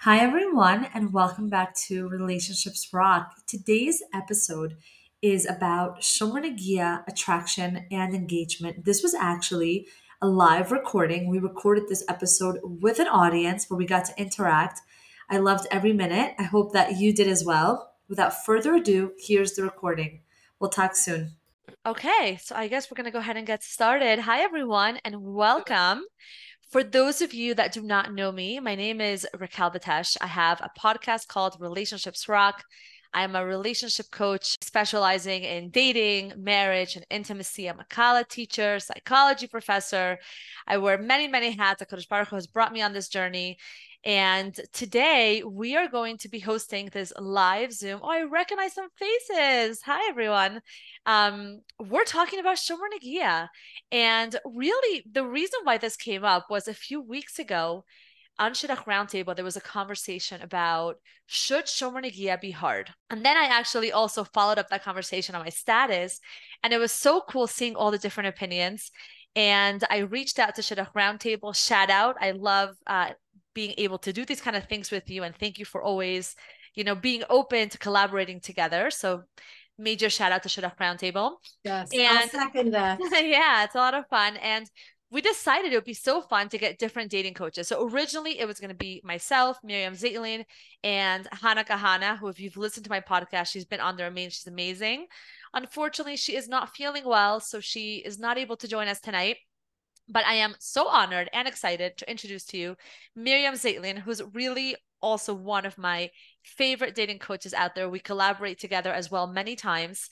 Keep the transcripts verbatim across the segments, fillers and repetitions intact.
Hi, everyone, and welcome back to Relationships Rock. Today's episode is about Shomer Negia, attraction, and engagement. This was actually a live recording. We recorded this episode with an audience where we got to interact. I loved every minute. I hope that you did as well. Without further ado, here's the recording. We'll talk soon. Okay, so I guess we're going to go ahead and get started. Hi, everyone, and welcome. For those of you that do not know me, my name is Raquel Batesh. I have a podcast called Relationships Rock. I am a relationship coach specializing in dating, marriage, and intimacy. I'm a Kala teacher, psychology professor. I wear many, many hats. HaKadosh Baruch Hu has brought me on this journey. And today we are going to be hosting this live Zoom. Oh, I recognize some faces. Hi, everyone. Um, we're talking about Shomer Negia. And really, the reason why this came up was a few weeks ago on Shidduch Roundtable, there was a conversation about should Shomer Negia be hard? And then I actually also followed up that conversation on my status. And it was so cool seeing all the different opinions. And I reached out to Shidduch Roundtable. Shout out. I love uh, being able to do these kind of things with you. And thank you for always, you know, being open to collaborating together. So major shout out to Shidduch Roundtable. Yes, I'll And second that. yeah, it's a lot of fun. And we decided it would be so fun to get different dating coaches. So originally it was going to be myself, Miriam Zeitlin, and Hannah Kahana, who, if you've listened to my podcast, she's been on there. I mean, she's amazing. Unfortunately, she is not feeling well, so she is not able to join us tonight. But I am so honored and excited to introduce to you Miriam Zeitlin, who's really also one of my favorite dating coaches out there. We collaborate together as well many times.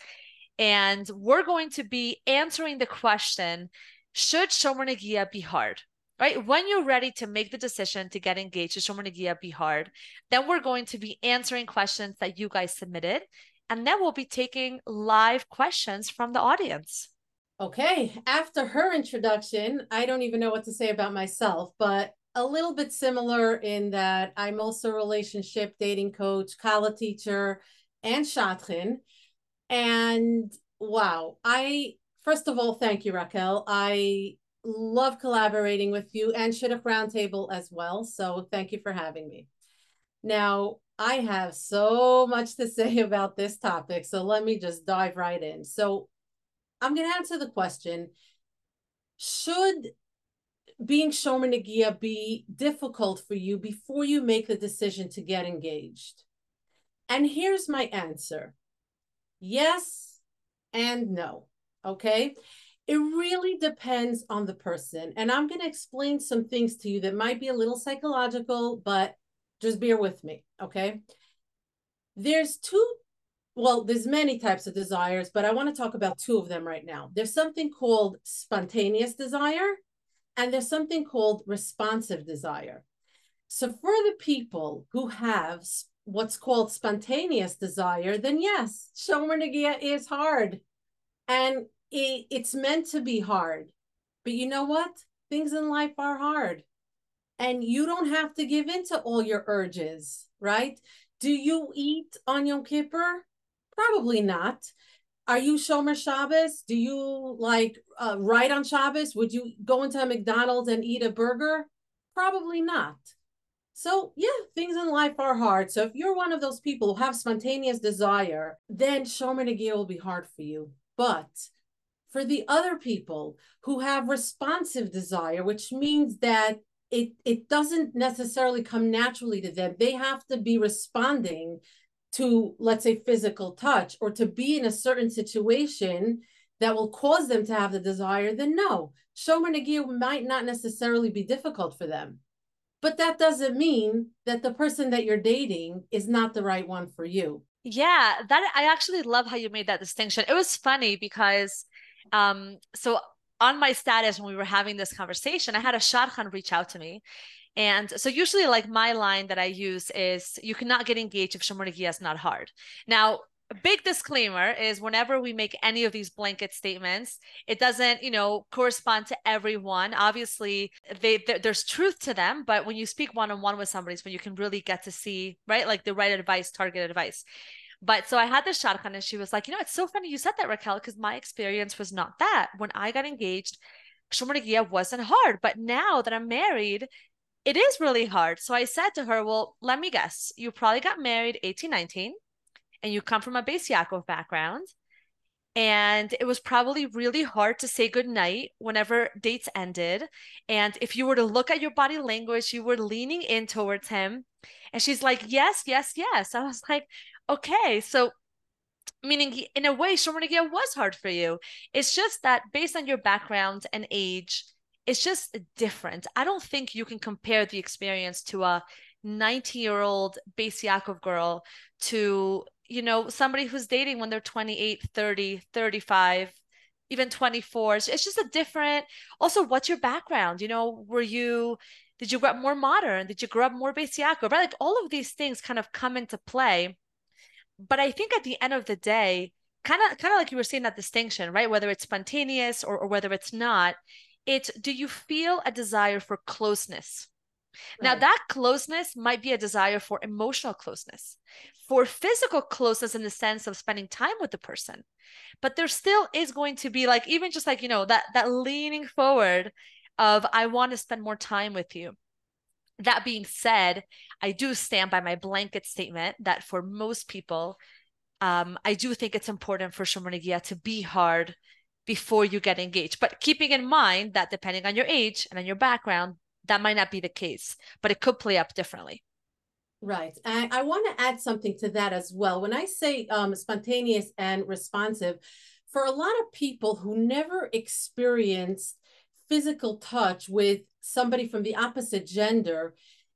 And we're going to be answering the question, should Shomer Negia be hard? Right? When you're ready to make the decision to get engaged, should Shomer Negia be hard? Then we're going to be answering questions that you guys submitted. And then we'll be taking live questions from the audience. Okay, after her introduction, I don't even know what to say about myself, but a little bit similar in that I'm also a relationship dating coach, Kala teacher, and Shadchan. And wow, I, first of all, thank you, Raquel. I love collaborating with you and Shidduch Roundtable as well. So thank you for having me. Now, I have so much to say about this topic, so let me just dive right in. So I'm going to answer the question, should being Shomer Negia be difficult for you before you make the decision to get engaged? And here's my answer. Yes and no, okay? It really depends on the person. And I'm going to explain some things to you that might be a little psychological, but just bear with me, okay? There's two Well, there's many types of desires, but I want to talk about two of them right now. There's something called spontaneous desire, and there's something called responsive desire. So for the people who have what's called spontaneous desire, then yes, Shomer Negia is hard. And it, it's meant to be hard. But you know what? Things in life are hard. And you don't have to give in to all your urges, right? Do you eat on Yom Kippur? Probably not. Are you Shomer Shabbos? Do you like uh, write on Shabbos? Would you go into a McDonald's and eat a burger? Probably not. So yeah, things in life are hard. So if you're one of those people who have spontaneous desire, then Shomer Negia will be hard for you. But for the other people who have responsive desire, which means that it, it doesn't necessarily come naturally to them, they have to be responding to, let's say, physical touch, or to be in a certain situation that will cause them to have the desire, then no, Shomer Negia might not necessarily be difficult for them. But that doesn't mean that the person that you're dating is not the right one for you. Yeah, that I actually love how you made that distinction. It was funny because um so on my status when we were having this conversation, I had a shadchan reach out to me. And so usually like my line that I use is you cannot get engaged if Shomer Negia is not hard. Now, a big disclaimer is whenever we make any of these blanket statements, it doesn't, you know, correspond to everyone. Obviously, they there's truth to them, but when you speak one-on-one with somebody, it's when you can really get to see, right, like the right advice, target advice. But so I had this shadchan and she was like, you know, it's so funny you said that, Raquel, because my experience was not that. When I got engaged, Shomer Negia wasn't hard. But now that I'm married, it is really hard. So I said to her, well, let me guess. You probably got married eighteen, nineteen, and you come from a Beis Yaakov background. And it was probably really hard to say goodnight whenever dates ended. And if you were to look at your body language, you were leaning in towards him. And she's like, yes, yes, yes. I was like, okay. So, meaning in a way, Shomer Negia was hard for you. It's just that based on your background and age, it's just different. I don't think you can compare the experience to a nineteen year old Beis Yaakov girl to, you know, somebody who's dating when they're twenty-eight, thirty, thirty-five, even twenty-four. It's just a different, also, what's your background? You know, were you, did you grow up more modern? Did you grow up more Beis Yaakov? Right? Like all of these things kind of come into play. But I think at the end of the day, kind of kind of like you were saying that distinction, right? Whether it's spontaneous or, or whether it's not, it's do you feel a desire for closeness? Now, Right. that closeness might be a desire for emotional closeness, for physical closeness in the sense of spending time with the person. But there still is going to be like, even just like, you know, that that leaning forward of I want to spend more time with you. That being said, I do stand by my blanket statement that for most people, um, I do think it's important for Shomer Negia to be hard before you get engaged. But keeping in mind that depending on your age and on your background, that might not be the case, but it could play up differently. Right. And I want to add something to that as well. When I say um, spontaneous and responsive, for a lot of people who never experienced physical touch with somebody from the opposite gender,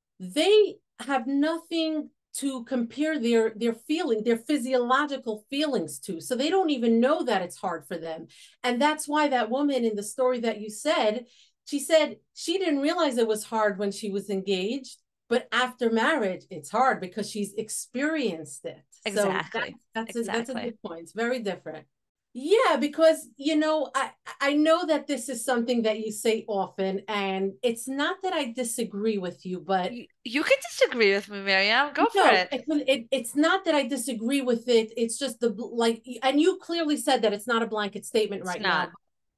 they have nothing to compare their their feeling, their physiological feelings to. So they don't even know that it's hard for them. And that's why that woman in the story that you said, she said she didn't realize it was hard when she was engaged, but after marriage, it's hard because she's experienced it. Exactly. So that, that's exactly. a, that's a good point. It's very different. Yeah, because you know, I I know that this is something that you say often, and it's not that I disagree with you, but you, you can disagree with me, Miriam. Go for no, it. it, it, it's not that I disagree with it. It's just the like, and you clearly said that it's not a blanket statement It's right not. now.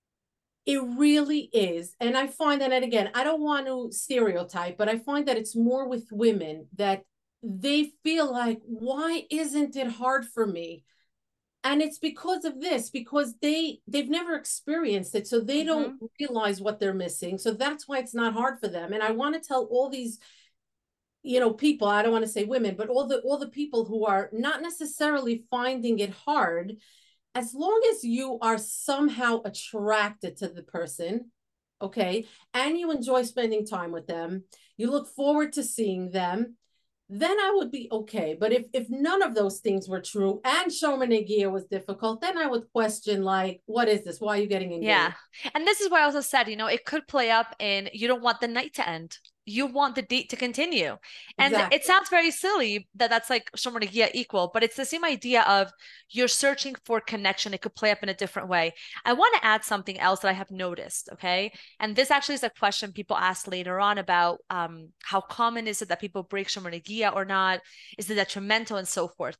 It really is. And I find that, and again, I don't want to stereotype, but I find that it's more with women that they feel like, why isn't it hard for me? And it's because of this, because they they've never experienced it, so they don't Mm-hmm. realize what they're missing. So that's why it's not hard for them. And I want to tell all these, you know, people, I don't want to say women, but all the all the people who are not necessarily finding it hard, as long as you are somehow attracted to the person, okay, and you enjoy spending time with them, you look forward to seeing them, then I would be okay. But if if none of those things were true and Shomer Negia was difficult, then I would question, like, what is this? Why are you getting Yeah. engaged? And this is why I also said, you know, it could play up in you don't want the night to end. You want the date to continue. And it Exactly. sounds very silly that that's like Shomer Negia equal, but it's the same idea of you're searching for connection. It could play up in a different way. I want to add something else that I have noticed, okay? And this actually is a question people ask later on about um, how common is it that people break Shomer Negia or not? Is it detrimental and so forth?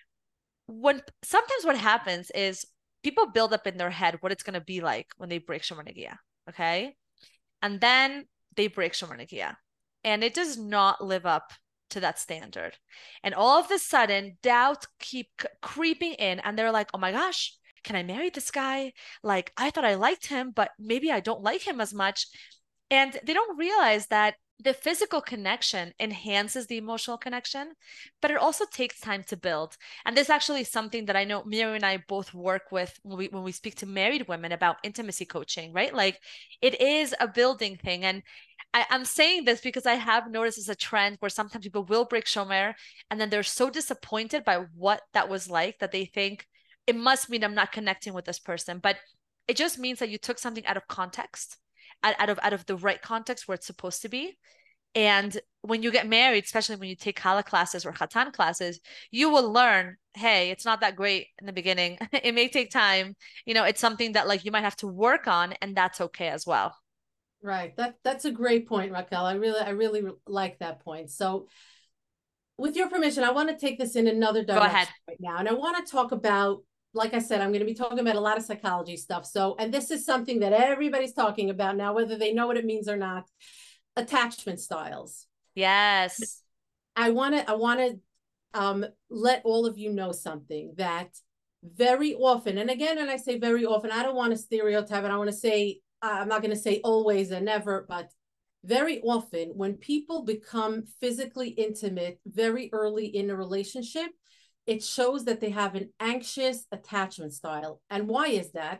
When sometimes what happens is people build up in their head what it's going to be like when they break Shomer Negia, okay? And then they break Shomer Negia. And it does not live up to that standard. And all of a sudden, doubts keep c- creeping in, and they're like, oh my gosh, can I marry this guy? Like, I thought I liked him, but maybe I don't like him as much. And they don't realize that the physical connection enhances the emotional connection, but it also takes time to build. And this actually is something that I know Miri and I both work with when we when we speak to married women about intimacy coaching, right? Like it is a building thing. And I, I'm saying this because I have noticed as a trend where sometimes people will break shomer and then they're so disappointed by what that was like that they think it must mean I'm not connecting with this person. But it just means that you took something out of context, out, out of out of the right context where it's supposed to be. And when you get married, especially when you take Kala classes or Khatan classes, you will learn, hey, it's not that great in the beginning. It may take time. You know, it's something that like you might have to work on, and that's okay as well. Right. That that's a great point, Raquel. I really I really like that point. So with your permission, I want to take this in another Go ahead. direction right now. And I want to talk about, like I said, I'm going to be talking about a lot of psychology stuff. So, and this is something that everybody's talking about now, whether they know what it means or not. attachment styles. Yes. I want to I want to um, let all of you know something that very often, and again, and I say very often, I don't want to stereotype, and I want to say, uh, I'm not going to say always and never, but very often when people become physically intimate very early in a relationship, it shows that they have an anxious attachment style. And why is that?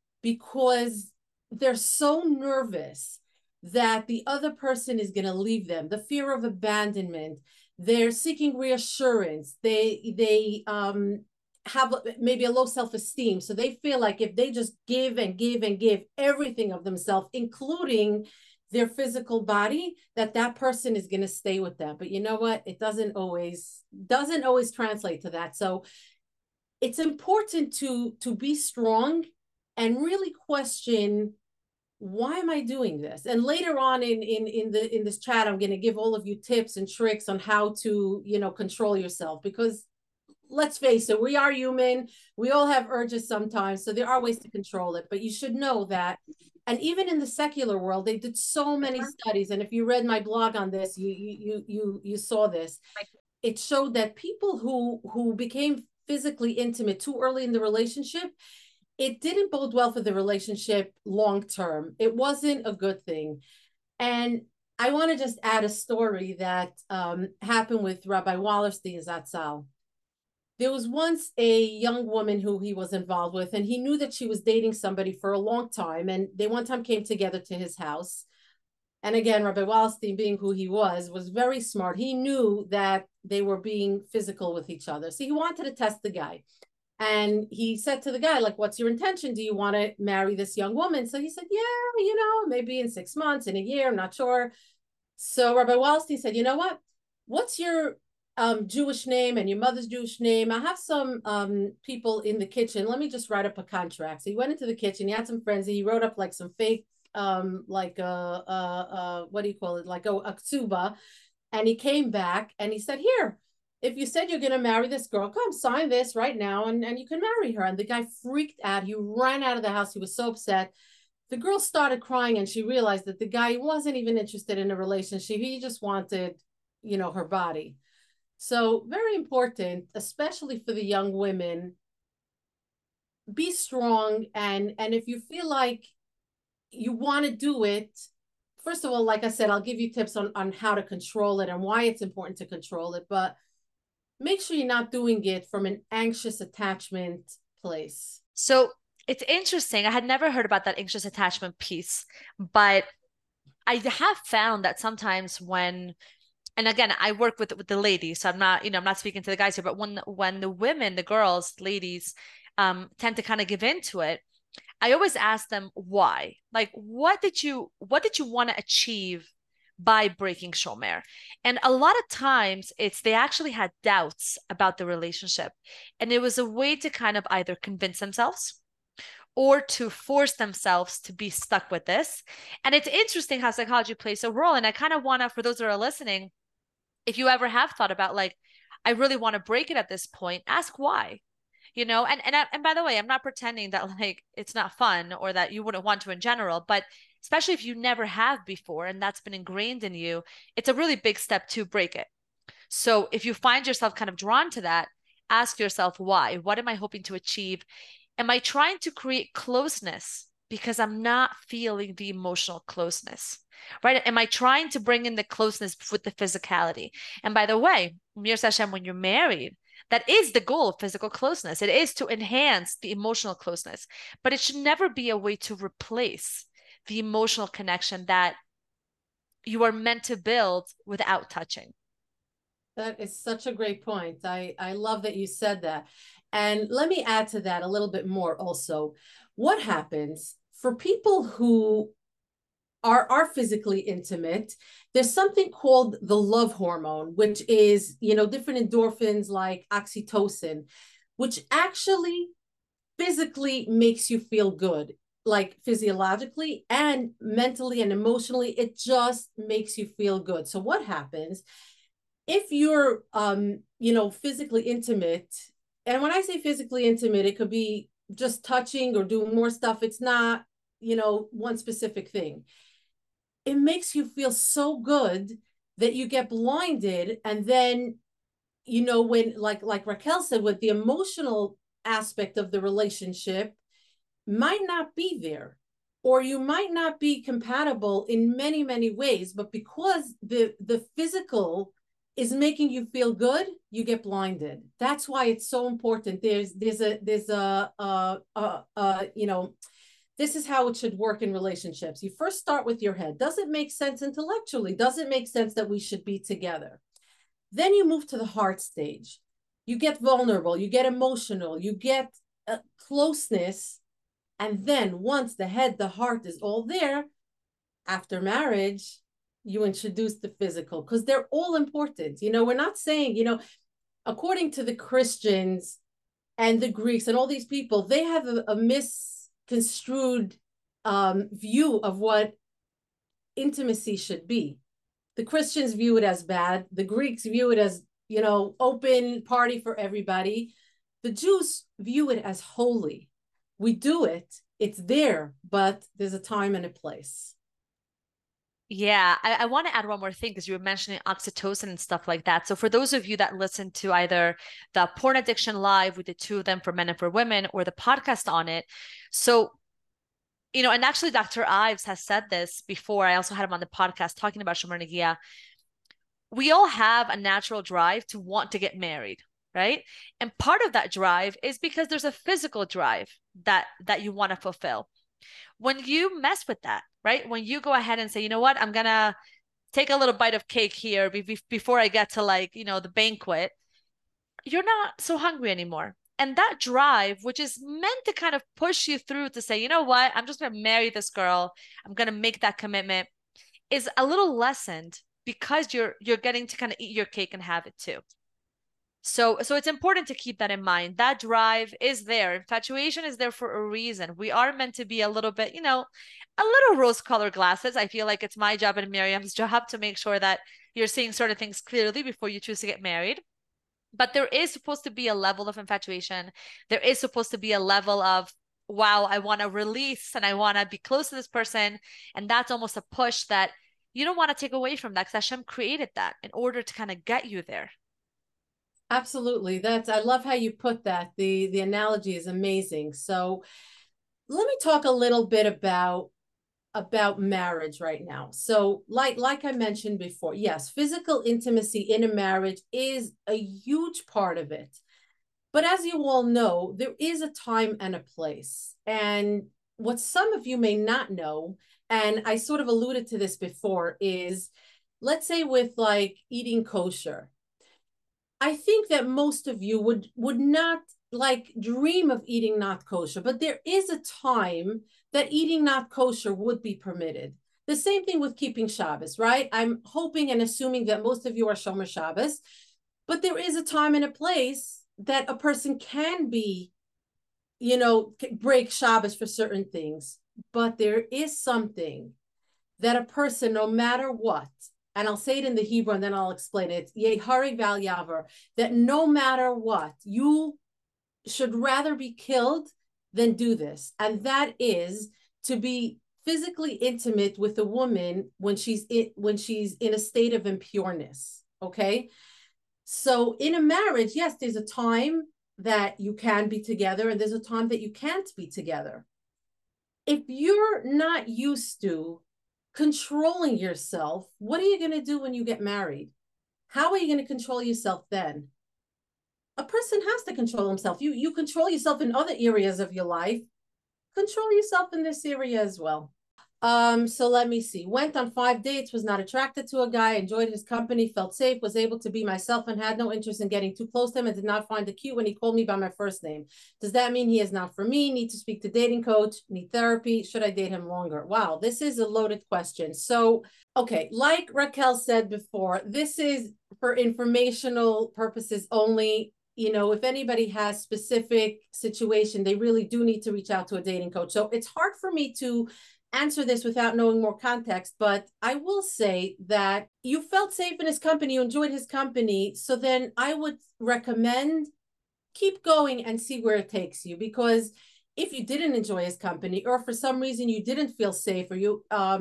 Because they're so nervous that the other person is going to leave them, the fear of abandonment, they're seeking reassurance, they they um have maybe a low self-esteem, so they feel like if they just give and give and give everything of themselves, including their physical body, that that person is going to stay with them. But you know what, it doesn't always doesn't always translate to that. So it's important to to be strong and really question, why am I doing this? And later on in in in the in this chat, I'm going to give all of you tips and tricks on how to, you know, control yourself, because let's face it, we are human. We all have urges sometimes, so there are ways to control it. But you should know that, and even in the secular world, they did so many studies. And if you read my blog on this, you you you you saw this. It showed that people who who became physically intimate too early in the relationship, it didn't bode well for the relationship long term. It wasn't a good thing. And I want to just add a story that um, happened with Rabbi Wallerstein Zatzal. There was once a young woman who he was involved with, and he knew that she was dating somebody for a long time. And they one time came together to his house. And again, Rabbi Wallerstein, being who he was, was very smart. He knew that they were being physical with each other. So he wanted to test the guy. And he said to the guy, like, what's your intention? Do you want to marry this young woman? So he said, yeah, you know, maybe in six months, in a year, I'm not sure. So Rabbi Wallerstein said, you know what? What's your um, Jewish name and your mother's Jewish name? I have some um, people in the kitchen. Let me just write up a contract. So he went into the kitchen. He had some friends. And he wrote up like some fake, um, like, a, a, a, what do you call it? Like a, a ksuba. And he came back and he said, here, if you said you're going to marry this girl, come sign this right now and, and you can marry her. And the guy freaked out. He ran out of the house. He was so upset. The girl started crying and she realized that the guy wasn't even interested in a relationship. He just wanted, you know, her body. So very important, especially for the young women, be strong. And, and if you feel like you want to do it, first of all, like I said, I'll give you tips on, on how to control it and why it's important to control it. But make sure you're not doing it from an anxious attachment place. So it's interesting. I had never heard about that anxious attachment piece, but I have found that sometimes when, and again, I work with with the ladies, so I'm not, you know, I'm not speaking to the guys here, but when when the women, the girls, ladies, um, tend to kind of give into it, I always ask them why. Like, what did you what did you want to achieve by breaking shomer? And a lot of times it's they actually had doubts about the relationship. And it was a way to kind of either convince themselves or to force themselves to be stuck with this. And it's interesting how psychology plays a role. And I kind of want to, for those that are listening, if you ever have thought about like, I really want to break it at this point, ask why. You know, and and and by the way, I'm not pretending that like it's not fun or that you wouldn't want to in general, but especially if you never have before and that's been ingrained in you, it's a really big step to break it. So if you find yourself kind of drawn to that, ask yourself why. What am I hoping to achieve? Am I trying to create closeness because I'm not feeling the emotional closeness? Right? Am I trying to bring in the closeness with the physicality? And by the way, Mir Hashem, when you're married, that is the goal of physical closeness. It is to enhance the emotional closeness, but it should never be a way to replace the emotional connection that you are meant to build without touching. That is such a great point. I, I love that you said that. And let me add to that a little bit more also. What happens for people who are, are physically intimate? There's something called the love hormone, which is, you know, different endorphins like oxytocin, which actually physically makes you feel good, like physiologically and mentally and emotionally. It just makes you feel good. So what happens if you're, um, you know, physically intimate? And when I say physically intimate, it could be just touching or doing more stuff. It's not, you know, one specific thing. it makes you feel so good that you get blinded. And then, you know, when, like, like Raquel said, with the emotional aspect of the relationship might not be there, or you might not be compatible in many, many ways, but because the the physical is making you feel good, you get blinded. That's why it's so important. There's there's a there's a uh uh, uh you know, this is how it should work in relationships. You first start with your head. Does it make sense intellectually? Does it make sense that we should be together? Then you move to the heart stage. You get vulnerable, you get emotional, you get uh, closeness. And then once the head, the heart is all there, after marriage, you introduce the physical, because they're all important. You know, we're not saying, you know, according to the Christians and the Greeks and all these people, they have a, a misconstrued um, view of what intimacy should be. The Christians view it as bad. The Greeks view it as, you know, open party for everybody. The Jews view it as holy. We do it, it's there, but there's a time and a place. Yeah, I, I want to add one more thing because you were mentioning oxytocin and stuff like that. So for those of you that listen to either the Porn Addiction Live with the two of them for men and for women, or the podcast on it, so you know, and actually Doctor Ives has said this before. I also had him on the podcast talking about Shomer Negia. We all have a natural drive to want to get married, right? And part of that drive is because there's a physical drive that that you want to fulfill. When you mess with that, right? When you go ahead and say, you know what, I'm gonna take a little bite of cake here be- before I get to, like, you know, the banquet, you're not so hungry anymore. And that drive, which is meant to kind of push you through to say, you know what, I'm just going to marry this girl, I'm going to make that commitment, is a little lessened because you're you're getting to kind of eat your cake and have it too. So so it's important to keep that in mind. That drive is there. Infatuation is there for a reason. We are meant to be a little bit, you know, a little rose-colored glasses. I feel like it's my job and Miriam's job to make sure that you're seeing sort of things clearly before you choose to get married. But there is supposed to be a level of infatuation. There is supposed to be a level of, wow, I want to release and I want to be close to this person. And that's almost a push that you don't want to take away from that, because Hashem created that in order to kind of get you there. Absolutely. That's, I love how you put that. The the analogy is amazing. So let me talk a little bit about about marriage right now. So like like I mentioned before, yes, physical intimacy in a marriage is a huge part of it. But as you all know, there is a time and a place. And what some of you may not know, and I sort of alluded to this before, is, let's say with like eating kosher, I think that most of you would would not like dream of eating not kosher, but there is a time that eating not kosher would be permitted. The same thing with keeping Shabbos, right? I'm hoping and assuming that most of you are Shomer Shabbos, but there is a time and a place that a person can be, you know, break Shabbos for certain things. But there is something that a person, no matter what, and I'll say it in the Hebrew and then I'll explain it, Yeharig Val Yavar, that no matter what, you should rather be killed than do this. And that is to be physically intimate with a woman when she's in, when she's in a state of impureness. Okay. So in a marriage, yes, there's a time that you can be together and there's a time that you can't be together. If you're not used to controlling yourself, what are you going to do when you get married? How are you going to control yourself then? A person has to control himself. You you control yourself in other areas of your life. Control yourself in this area as well. Um, so let me see. Went on five dates, was not attracted to a guy, enjoyed his company, felt safe, was able to be myself, and had no interest in getting too close to him, and did not find it cute when he called me by my first name. Does that mean he is not for me? Need to speak to dating coach, need therapy? Should I date him longer? Wow, this is a loaded question. So, okay, like Raquel said before, this is for informational purposes only. You know, if anybody has specific situation, they really do need to reach out to a dating coach. So it's hard for me to answer this without knowing more context, but I will say that you felt safe in his company, you enjoyed his company. So then I would recommend keep going and see where it takes you, because if you didn't enjoy his company or for some reason you didn't feel safe or you um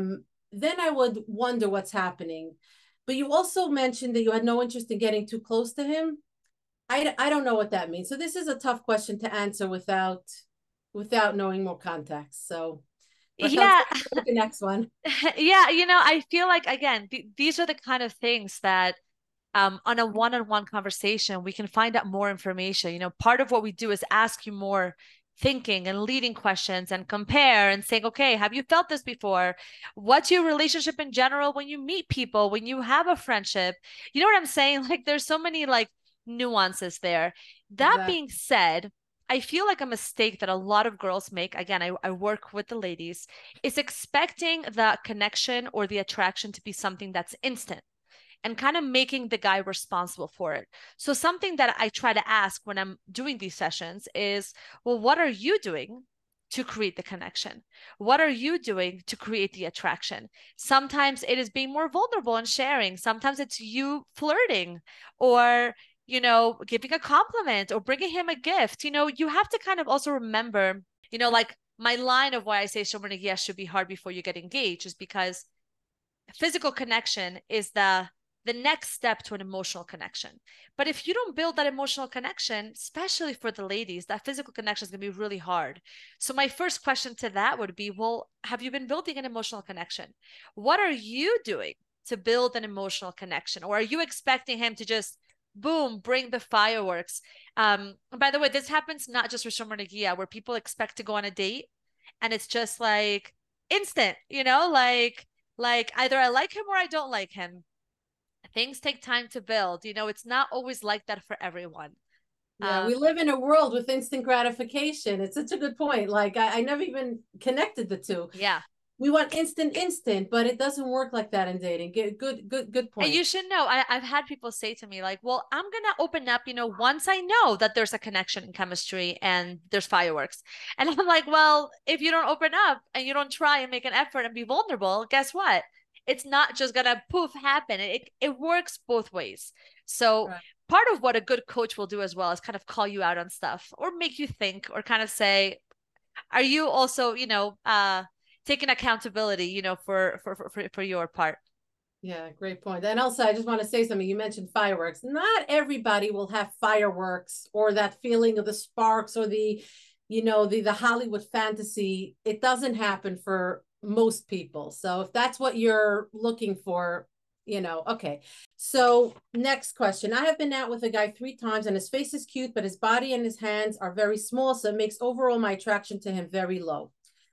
then I would wonder what's happening. But you also mentioned that you had no interest in getting too close to him. I, I don't know what that means. So this is a tough question to answer without without knowing more context. So Raquel, Yeah. take the next one. Yeah, you know, I feel like again, th these are the kind of things that um, on a one-on-one conversation, we can find out more information. You know, part of what we do is ask you more thinking and leading questions and compare and saying, okay, have you felt this before? What's your relationship in general when you meet people, when you have a friendship? You know what I'm saying? Like there's so many like nuances there. That Exactly. being said, I feel like a mistake that a lot of girls make, again, I, I work with the ladies, is expecting the connection or the attraction to be something that's instant and kind of making the guy responsible for it. So something that I try to ask when I'm doing these sessions is, well, what are you doing to create the connection? What are you doing to create the attraction? Sometimes it is being more vulnerable and sharing. Sometimes it's you flirting or, you know, giving a compliment or bringing him a gift. You know, you have to kind of also remember, you know, like my line of why I say Shomer Negia should be hard before you get engaged is because physical connection is the the next step to an emotional connection. But if you don't build that emotional connection, especially for the ladies, that physical connection is going to be really hard. So my first question to that would be, well, have you been building an emotional connection? What are you doing to build an emotional connection? Or are you expecting him to just boom, bring the fireworks? Um, and by the way, this happens not just with Shomer Negia, where people expect to go on a date and it's just like instant, you know, like like either I like him or I don't like him. Things take time to build. You know, it's not always like that for everyone. Yeah, Um, we live in a world with instant gratification. It's such a good point. Like I, I never even connected the two. yeah. We want instant, instant, but it doesn't work like that in dating. Good, good, good, good And point. you should know, I, I've had people say to me, like, well, I'm going to open up, you know, once I know that there's a connection in chemistry and there's fireworks. And I'm like, well, if you don't open up and you don't try and make an effort and be vulnerable, guess what? It's not just going to poof happen. It, it works both ways. So Right. part of what a good coach will do as well is kind of call you out on stuff or make you think or kind of say, are you also, you know, uh, taking accountability, you know, for, for, for, for your part? Yeah, great point. And also, I just want to say something. You mentioned fireworks. Not everybody will have fireworks or that feeling of the sparks or the, you know, the the Hollywood fantasy. It doesn't happen for most people. So if that's what you're looking for, you know, okay. So next question. I have been out with a guy three times and his face is cute, but his body and his hands are very small. So it makes overall my attraction to him very low.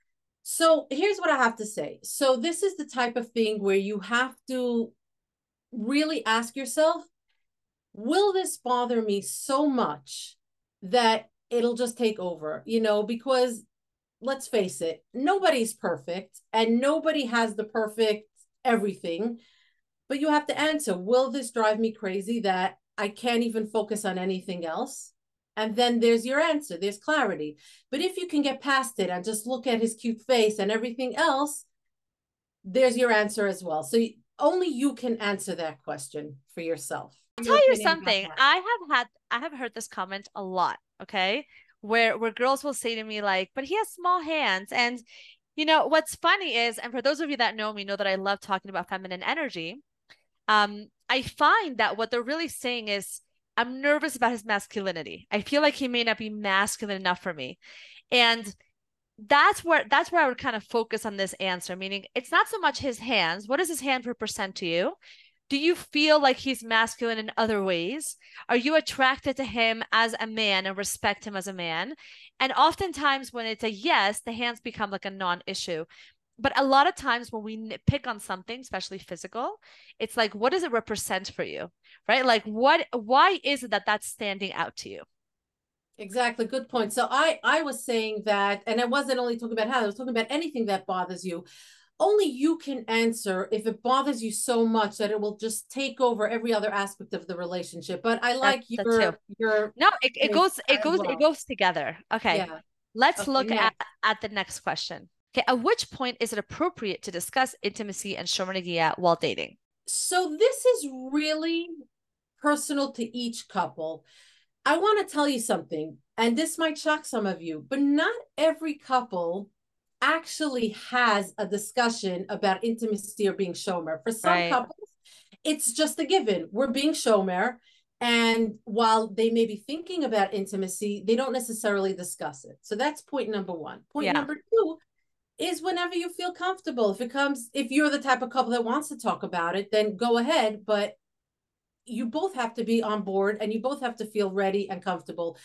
So here's what I have to say. So this is the type of thing where you have to really ask yourself, will this bother me so much that it'll just take over? You know, because let's face it, nobody's perfect and nobody has the perfect everything. But you have to answer, will this drive me crazy that I can't even focus on anything else? And then there's your answer, there's clarity. But if you can get past it and just look at his cute face and everything else, there's your answer as well. So only you can answer that question for yourself. I'll Your tell you opinion about something. that. I have had I have heard this comment a lot, okay? Where where girls will say to me like, "But he has small hands." And you know, what's funny is, and for those of you that know me know that I love talking about feminine energy. Um, I find that what they're really saying is, I'm nervous about his masculinity. I feel like he may not be masculine enough for me. And that's where that's where I would kind of focus on this answer, meaning it's not so much his hands. What does his hand represent to you? Do you feel like he's masculine in other ways? Are you attracted to him as a man and respect him as a man? And oftentimes, when it's a yes, the hands become like a non issue. But a lot of times, when we pick on something, especially physical, it's like, what does it represent for you? Right? Like, what, why is it that that's standing out to you? Exactly. Good point. So I, I was saying that, and I wasn't only talking about how, I was talking about anything that bothers you. Only you can answer if it bothers you so much that it will just take over every other aspect of the relationship. But I That, like that too. your your No, it, it point goes, it as goes, it well. goes together. Okay. Yeah. Let's Okay, look at, next. at the next question. Okay. At which point is it appropriate to discuss intimacy and Shomer Negia while dating? So this is really personal to each couple. I want to tell you something, and this might shock some of you, but not every couple actually has a discussion about intimacy or being shomer. For some Right. couples, it's just a given. We're being shomer. And while they may be thinking about intimacy, they don't necessarily discuss it. So that's point number one. Point Yeah. number two is whenever you feel comfortable. If it comes, if you're the type of couple that wants to talk about it, then go ahead. But you both have to be on board and you both have to feel ready and comfortable.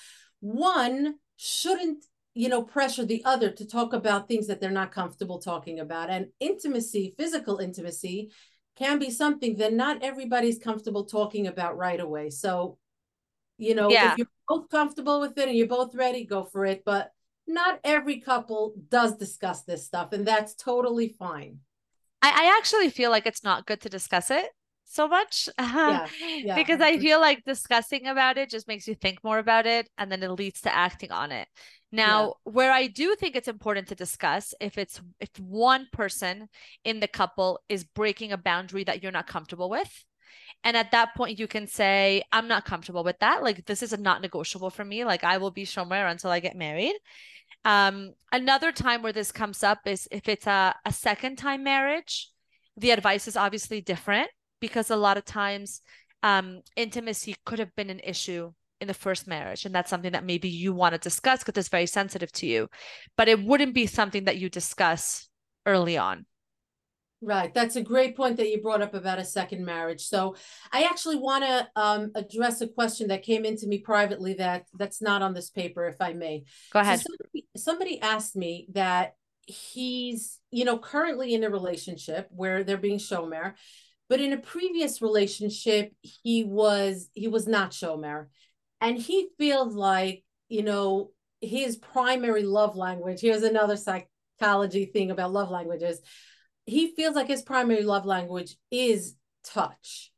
One shouldn't, you know, pressure the other to talk about things that they're not comfortable talking about. And intimacy, physical intimacy, can be something that not everybody's comfortable talking about right away. So, you know, Yeah. if you're both comfortable with it and you're both ready, go for it. But not every couple does discuss this stuff, and that's totally fine. I, I actually feel like it's not good to discuss it so much. Yeah, yeah. Because I feel like discussing about it just makes you think more about it and then it leads to acting on it. Now, yeah. Where I do think it's important to discuss if it's if one person in the couple is breaking a boundary that you're not comfortable with. And at that point, you can say, I'm not comfortable with that. Like, this is a not negotiable for me. Like, I will be shomer until I get married. Um, another time where this comes up is if it's a, a second time marriage, the advice is obviously different because a lot of times um, intimacy could have been an issue in the first marriage. And that's something that maybe you want to discuss because it's very sensitive to you, but it wouldn't be something that you discuss early on. Right. That's a great point that you brought up about a second marriage. So I actually want to um, address a question that came into me privately that that's not on this paper, if I may. Go ahead. So somebody, somebody asked me that he's, you know, currently in a relationship where they're being shomer, but in a previous relationship, he was, he was not shomer. And he feels like, you know, his primary love language, here's another psychology thing about love languages. He feels like his primary love language is touch.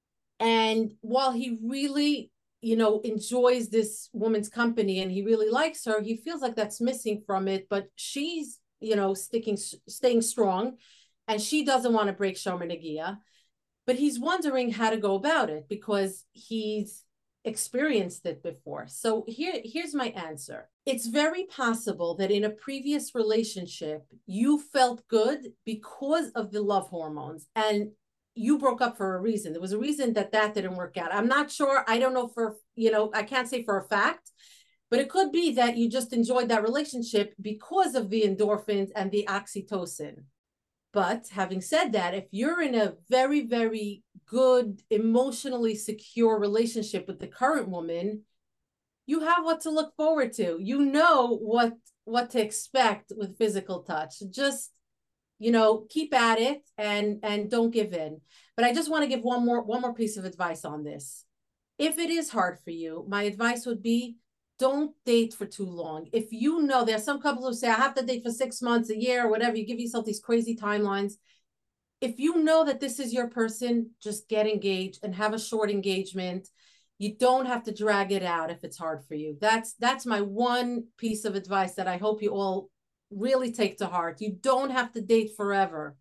And while he really, you know, enjoys this woman's company and he really likes her, he feels like that's missing from it. But she's, you know, sticking, staying strong, and she doesn't want to break shomer negia. But he's wondering how to go about it because he's experienced it before. So here, here's my answer. It's very possible that in a previous relationship, you felt good because of the love hormones and you broke up for a reason. There was a reason that that didn't work out. I'm not sure. I don't know for, you know, I can't say for a fact, but it could be that you just enjoyed that relationship because of the endorphins and the oxytocin. But having said that, if you're in a very, very good, emotionally secure relationship with the current woman, you have what to look forward to. You know what, what to expect with physical touch. Just, you know, keep at it and, and don't give in. But I just want to give one more, one more piece of advice on this. If it is hard for you, my advice would be, don't date for too long. If you know, there are some couples who say, I have to date for six months, a year, or whatever. You give yourself these crazy timelines. If you know that this is your person, just get engaged and have a short engagement. You don't have to drag it out if it's hard for you. That's, that's my one piece of advice that I hope you all really take to heart. You don't have to date forever.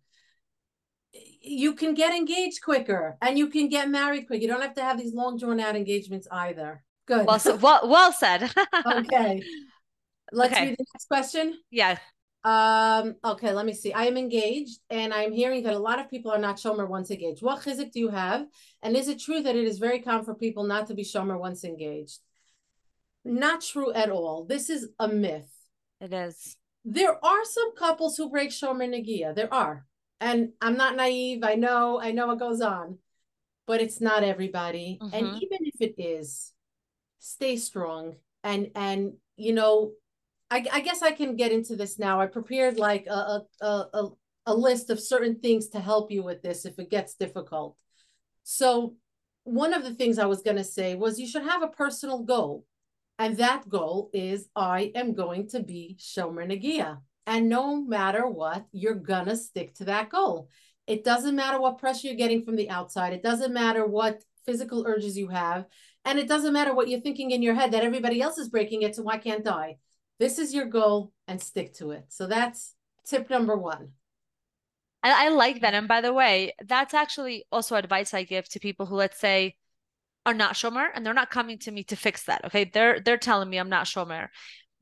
You can get engaged quicker and you can get married quick. You don't have to have these long drawn out engagements either. Good. Well, so, well, well said. Okay. Let's okay. read the next question. Yeah. Um, okay, let me see. I am engaged and I'm hearing that a lot of people are not shomer once engaged. What chizuk do you have? And is it true that it is very common for people not to be shomer once engaged? Not true at all. This is a myth. It is. There are some couples who break shomer negia. There are. And I'm not naive. I know, I know what goes on, but it's not everybody. Mm-hmm. And even if it is, stay strong. And, and, you know, I, I guess I can get into this now. I prepared like a, a, a, a list of certain things to help you with this if it gets difficult. So one of the things I was going to say was you should have a personal goal. And that goal is I am going to be shomer negia. And no matter what, you're going to stick to that goal. It doesn't matter what pressure you're getting from the outside. It doesn't matter what physical urges you have. And it doesn't matter what you're thinking in your head that everybody else is breaking it, so why can't I? This is your goal and stick to it. So that's tip number one. I, I like that. And by the way, that's actually also advice I give to people who, let's say, are not shomer and they're not coming to me to fix that. Okay. They're, they're telling me I'm not shomer.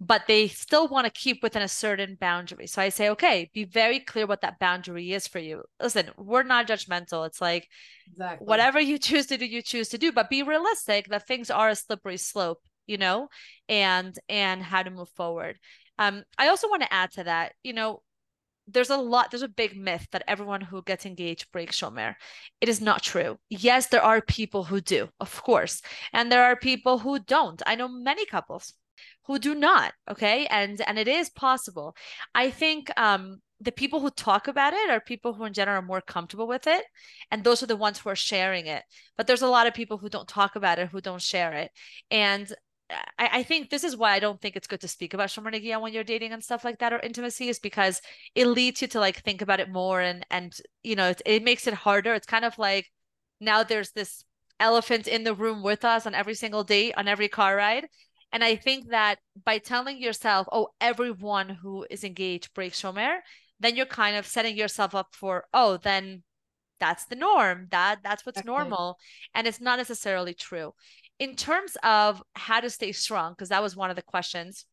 but they still want to keep within a certain boundary. So I say, okay, be very clear what that boundary is for you. Listen, we're not judgmental. It's like, Exactly. whatever you choose to do, you choose to do, but be realistic that things are a slippery slope, you know, and and how to move forward. Um, I also want to add to that, you know, there's a lot, there's a big myth that everyone who gets engaged breaks shomer. It is not true. Yes, there are people who do, of course, and there are people who don't. I know many couples who do not, okay? And and it is possible. I think um the people who talk about it are people who in general are more comfortable with it, and those are the ones who are sharing it. But there's a lot of people who don't talk about it, who don't share it. And I, I think this is why I don't think it's good to speak about shomer negia when you're dating and stuff like that, or intimacy, is because it leads you to like think about it more, and and you know it, it makes it harder. It's kind of like now there's this elephant in the room with us on every single date, on every car ride. And I think that by telling yourself, oh, everyone who is engaged breaks shomer, then you're kind of setting yourself up for, oh, then that's the norm. That that's what's Exactly. normal. And it's not necessarily true. In terms of how to stay strong, because that was one of the questions,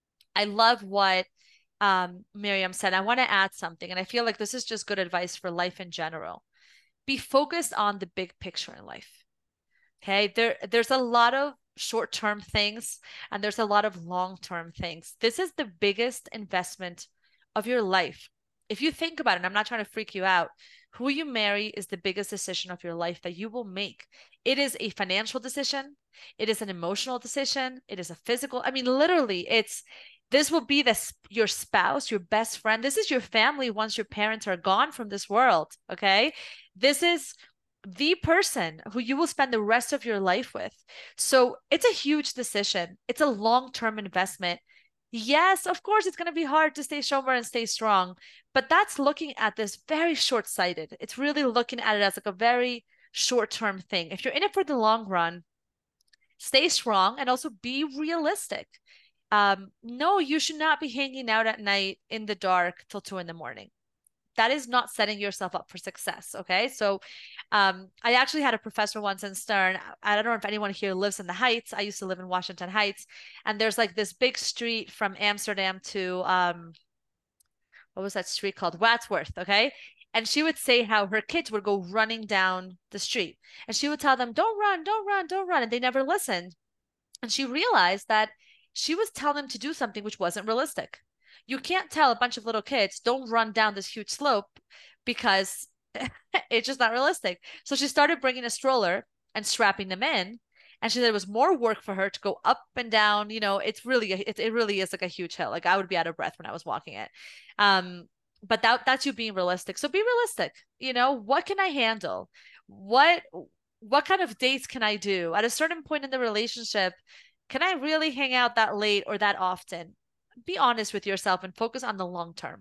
I love what um, Miriam said. I want to add something, and I feel like this is just good advice for life in general. Be focused on the big picture in life. Okay, there there's a lot of short-term things and there's a lot of long-term things. This is the biggest investment of your life. If you think about it, and I'm not trying to freak you out, who you marry is the biggest decision of your life that you will make. It is a financial decision, it is an emotional decision, it is a physical. I mean, literally, it's this will be the your spouse, your best friend. This is your family once your parents are gone from this world. Okay, this is the person who you will spend the rest of your life with. So it's a huge decision. It's a long-term investment. Yes, of course, it's going to be hard to stay sober and stay strong, but that's looking at this very short-sighted. It's really looking at it as like a very short-term thing. If you're in it for the long run, stay strong and also be realistic. Um, no, you should not be hanging out at night in the dark till two in the morning. That is not setting yourself up for success. Okay. So um, I actually had a professor once in Stern. I don't know if anyone here lives in the Heights. I used to live in Washington Heights. And there's like this big street from Amsterdam to, um, what was that street called? Wadsworth. Okay. And she would say how her kids would go running down the street. And she would tell them, don't run, don't run, don't run. And they never listened. And she realized that she was telling them to do something which wasn't realistic. You can't tell a bunch of little kids, don't run down this huge slope, because it's just not realistic. So she started bringing a stroller and strapping them in. And she said it was more work for her to go up and down. You know, it's really, it, it really is like a huge hill. Like I would be out of breath when I was walking it. Um, but that that's you being realistic. So be realistic. You know, what can I handle? What what kind of dates can I do? At a certain point in the relationship, can I really hang out that late or that often? Be honest with yourself and focus on the long term.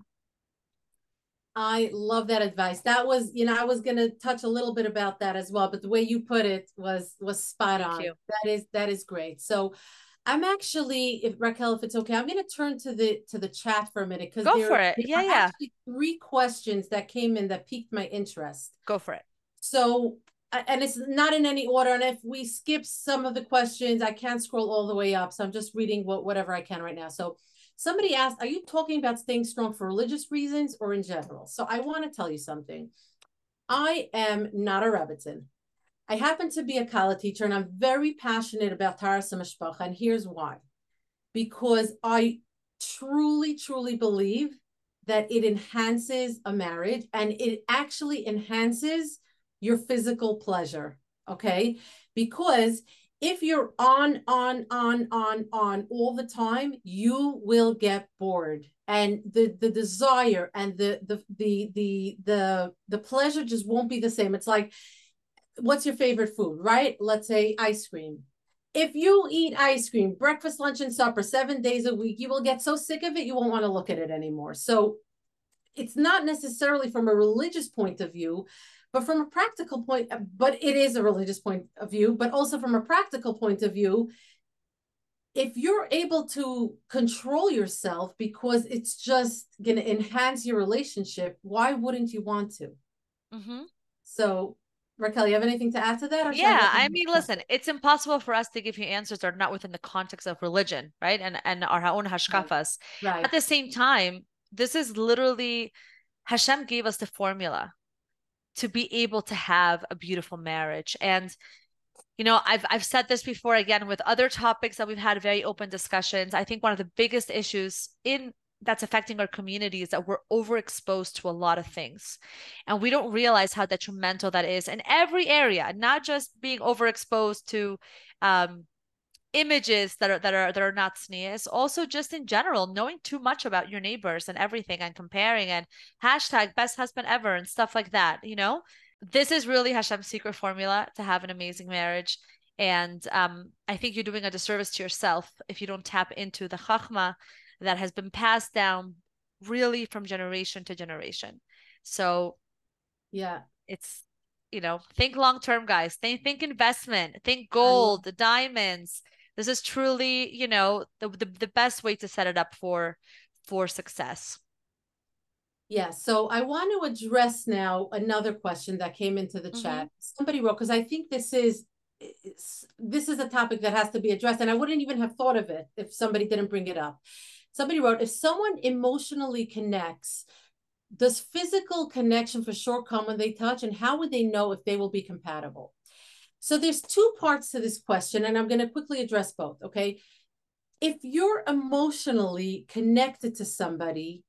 I love that advice. That was, you know, I was going to touch a little bit about that as well, but the way you put it was was spot Thank on. you. That is that is great. So I'm actually, if Raquel, if it's okay, I'm going to turn to the to the chat for a minute, because Go there, for it. there Yeah, are yeah. actually three questions that came in that piqued my interest. Go for it. So, and it's not in any order. And if we skip some of the questions, I can't scroll all the way up. So I'm just reading what whatever I can right now. So somebody asked, are you talking about staying strong for religious reasons or in general? So I want to tell you something. I am not a Rebbitzin. I happen to be a Kala teacher, and I'm very passionate about Taras HaMishpacha, and here's why. Because I truly, truly believe that it enhances a marriage, and it actually enhances your physical pleasure, okay? Because if you're on, on, on, on, on all the time, you will get bored. And the the desire and the the the the the the pleasure just won't be the same. It's like, what's your favorite food, right? Let's say ice cream. If you eat ice cream, breakfast, lunch, and supper, seven days a week, you will get so sick of it, you won't want to look at it anymore. So it's not necessarily from a religious point of view, but from a practical point, but it is a religious point of view, but also from a practical point of view, if you're able to control yourself because it's just going to enhance your relationship, why wouldn't you want to? Mm-hmm. So Raquel, you have anything to add to that, or should I Yeah, go to I the mean, next listen, question? it's impossible for us to give you answers that are not within the context of religion, right? And and our own Right. hashkafas. At Right. the same time, this is literally Hashem gave us the formula to be able to have a beautiful marriage. And you know, I've I've said this before again with other topics that we've had very open discussions. I think one of the biggest issues in that's affecting our community is that we're overexposed to a lot of things. And we don't realize how detrimental that is in every area, not just being overexposed to um, images that are that are that are not sneeze, also just in general, knowing too much about your neighbors and everything and comparing and hashtag best husband ever and stuff like that, you know? This is really Hashem's secret formula to have an amazing marriage. And um, I think you're doing a disservice to yourself if you don't tap into the chachma that has been passed down really from generation to generation. So Yeah. it's, you know, think long term, guys. Think think investment, think I love. gold, the diamonds. This is truly, you know, the, the the best way to set it up for for success. Yeah, so I want to address now another question that came into the Mm-hmm. chat. Somebody wrote, because I think this is this is a topic that has to be addressed, and I wouldn't even have thought of it if somebody didn't bring it up. Somebody wrote, if someone emotionally connects, does physical connection for sure come when they touch, and how would they know if they will be compatible? So there's two parts to this question, and I'm going to quickly address both, okay? If you're emotionally connected to somebody,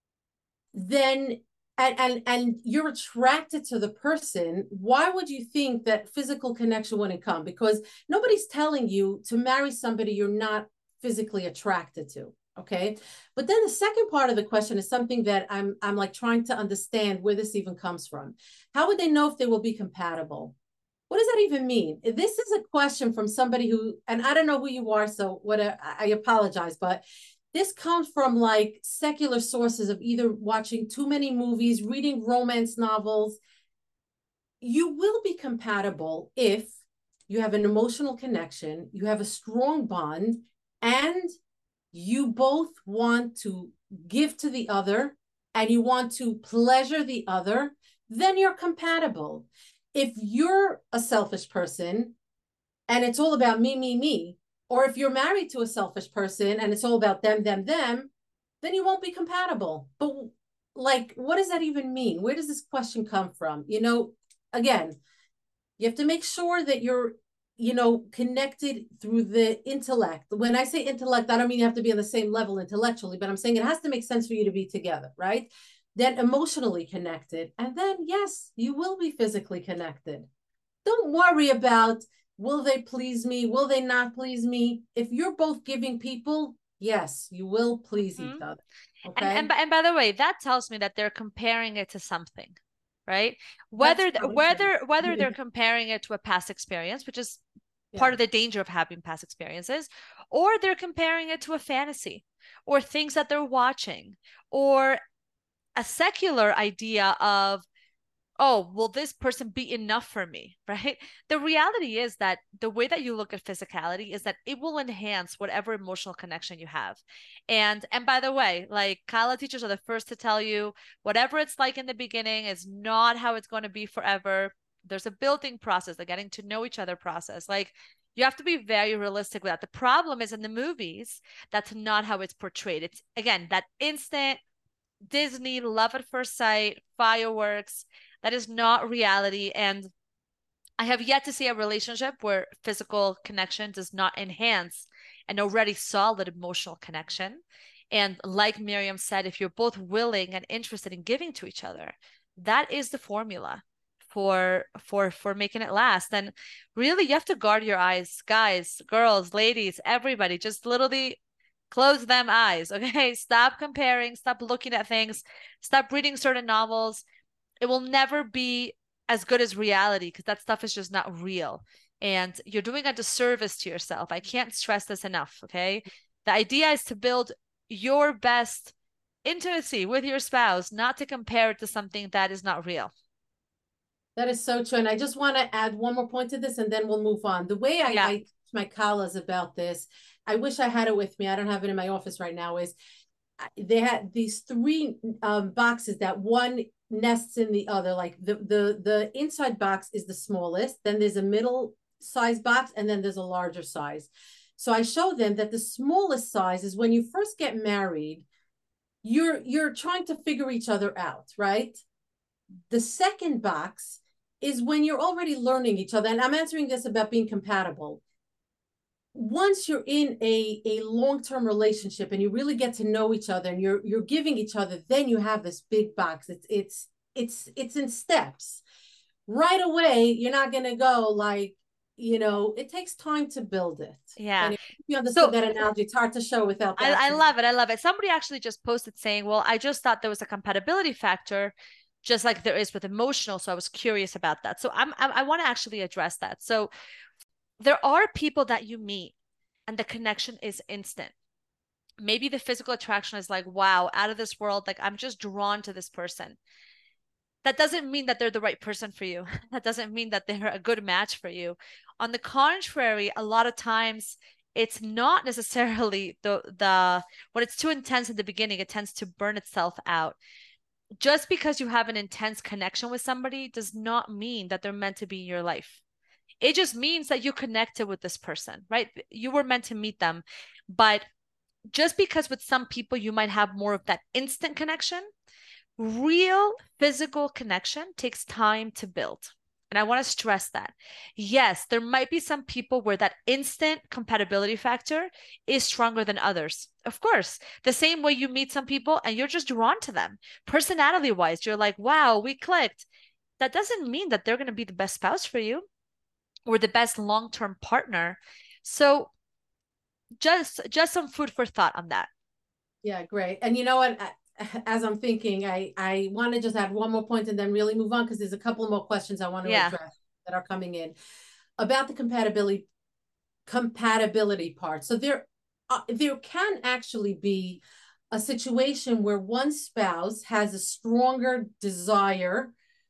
then and, and and you're attracted to the person, why would you think that physical connection wouldn't come? Because nobody's telling you to marry somebody you're not physically attracted to. Okay. But then the second part of the question is something that I'm I'm like trying to understand where this even comes from. How would they know if they will be compatible? What does that even mean? This is a question from somebody who, and I don't know who you are, so what a, I apologize, but this comes from like secular sources of either watching too many movies, reading romance novels. You will be compatible if you have an emotional connection, you have a strong bond, and you both want to give to the other and you want to pleasure the other, then you're compatible. If you're a selfish person and it's all about me, me, me, or if you're married to a selfish person and it's all about them, them, them, then you won't be compatible. But like, what does that even mean? Where does this question come from? You know, again, you have to make sure that you're, you know, connected through the intellect. When I say intellect, I don't mean you have to be on the same level intellectually, but I'm saying it has to make sense for you to be together, right? Then emotionally connected. And then, yes, you will be physically connected. Don't worry about, will they please me? Will they not please me? If you're both giving people, yes, you will please Mm-hmm. each other. And Okay. and and by the way, that tells me that they're comparing it to something, right? That's Whether probably true. whether whether they're comparing it to a past experience, which is part Yeah. of the danger of having past experiences, or they're comparing it to a fantasy or things that they're watching or a secular idea of, oh, will this person be enough for me? Right? The reality is that the way that you look at physicality is that it will enhance whatever emotional connection you have. And and by the way, like Kala teachers are the first to tell you, whatever it's like in the beginning is not how it's going to be forever. There's a building process, the getting to know each other process. Like you have to be very realistic with that. The problem is in the movies, that's not how it's portrayed. It's again that instant Disney love at first sight, fireworks. That is not reality. And I have yet to see a relationship where physical connection does not enhance an already solid emotional connection. And like Miriam said, if you're both willing and interested in giving to each other, that is the formula for for for making it last. And really, you have to guard your eyes, guys, girls, ladies, everybody. Just literally close them eyes, okay? Stop comparing, stop looking at things, stop reading certain novels. It will never be as good as reality because that stuff is just not real. And you're doing a disservice to yourself. I can't stress this enough, okay? The idea is to build your best intimacy with your spouse, not to compare it to something that is not real. That is so true. And I just want to add one more point to this and then we'll move on. The way I, Yeah. I teach my colleagues about this, I wish I had it with me. I don't have it in my office right now, is they had these three um, boxes that one nests in the other. Like the the the inside box is the smallest, then there's a middle size box, and then there's a larger size. So I show them that the smallest size is when you first get married, you're you're trying to figure each other out, right? The second box is when you're already learning each other. And I'm answering this about being compatible. Once you're in a, a long-term relationship and you really get to know each other and you're you're giving each other, then you have this big box. It's it's it's it's in steps. Right away, you're not gonna go like, you know, it takes time to build it. Yeah. And if you understood So that analogy, it's hard to show without that. I, I love it. I love it. Somebody actually just posted saying, well, I just thought there was a compatibility factor, just like there is with emotional. So I was curious about that. So I'm, I, I want to actually address that. So there are people that you meet and the connection is instant. Maybe the physical attraction is like, wow, out of this world. Like I'm just drawn to this person. That doesn't mean that they're the right person for you. That doesn't mean that they're a good match for you. On the contrary, a lot of times it's not necessarily the the when it's too intense in the beginning, it tends to burn itself out. Just because you have an intense connection with somebody does not mean that they're meant to be in your life. It just means that you connected with this person, right? You were meant to meet them. But just because with some people you might have more of that instant connection, real physical connection takes time to build. And I want to stress that. Yes, there might be some people where that instant compatibility factor is stronger than others. Of course, the same way you meet some people and you're just drawn to them. Personality wise, you're like, wow, we clicked. That doesn't mean that they're going to be the best spouse for you or the best long-term partner. So just just some food for thought on that. Yeah, great. And you know what? As I'm thinking, I, I want to just add one more point and then really move on because there's a couple more questions I want to yeah. address that are coming in about the compatibility compatibility part. So there, uh, there can actually be a situation where one spouse has a stronger desire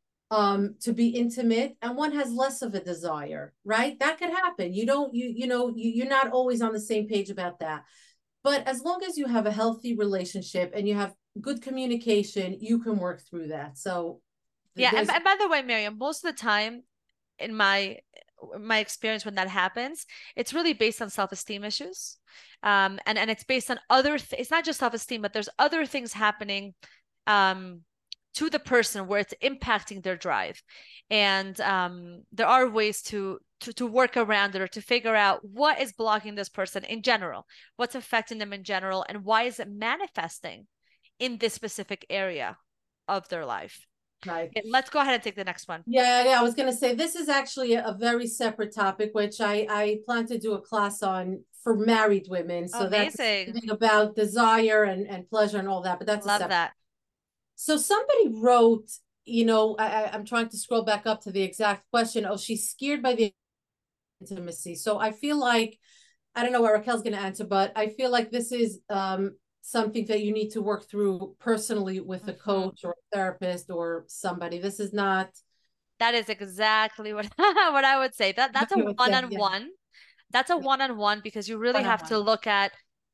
um, to be intimate and one has less of a desire, right? That could happen. You don't, you, you know, you, you're not always on the same page about that. But as long as you have a healthy relationship and you have good communication, you can work through that. So yeah, and, and by the way, Miriam, most of the time in my my experience when that happens, it's really based on self-esteem issues. Um, and, and it's based on other, th- it's not just self-esteem, but there's other things happening um, to the person where it's impacting their drive. And um, there are ways to, to, to work around it or to figure out what is blocking this person in general, what's affecting them in general, and why is it manifesting in this specific area of their life. Right. Okay, let's go ahead and take the next one. Yeah, yeah. I was going to say this is actually a very separate topic, which I I plan to do a class on for married women. So amazing. That's about desire and and pleasure and all that. But that's love a that. So somebody wrote, you know, I, I'm trying to scroll back up to the exact question. Oh, she's scared by the intimacy. So I feel like I don't know what Raquel's going to answer, but I feel like this is um. something that you need to work through personally with a coach or a therapist or somebody. This is not. That is exactly what what I would say. That that's a one-on-one. Yeah. That's a one-on-one because you really have to look at